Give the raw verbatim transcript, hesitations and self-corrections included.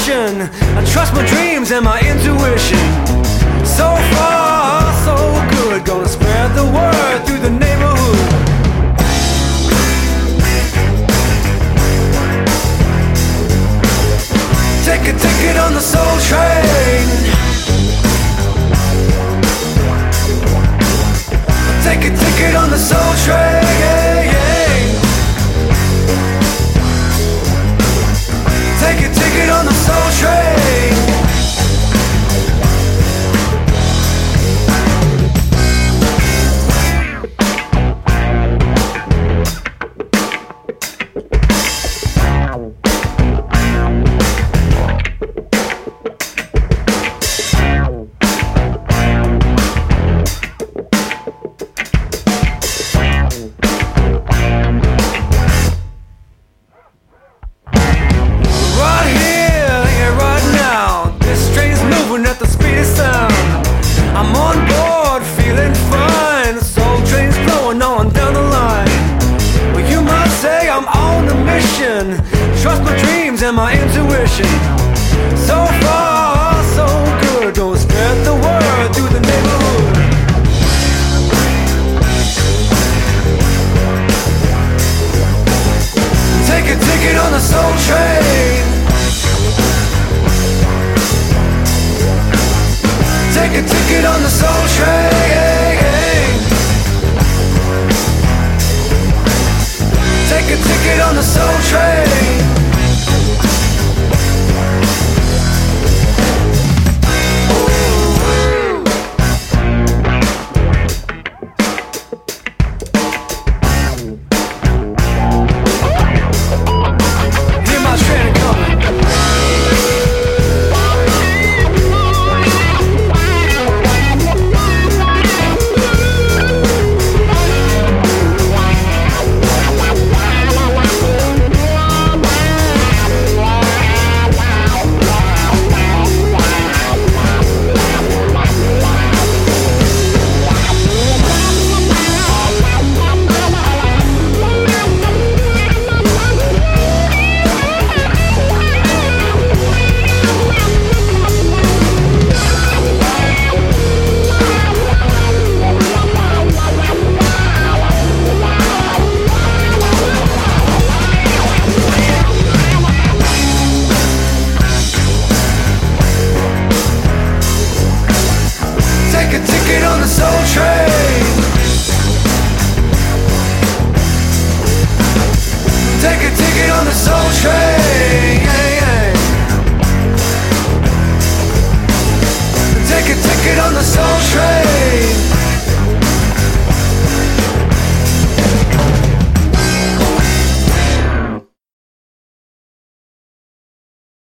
mission. I trust my dreams and my intuition. So far, so good. Gonna spread the word through the neighborhood. Take a ticket on the soul train. Take a ticket on the soul train. Take a ticket on the soul train. I'm on board, feeling fine. The soul train's flowing on down the line. Well, you might say I'm on a mission. Trust my dreams and my intuition.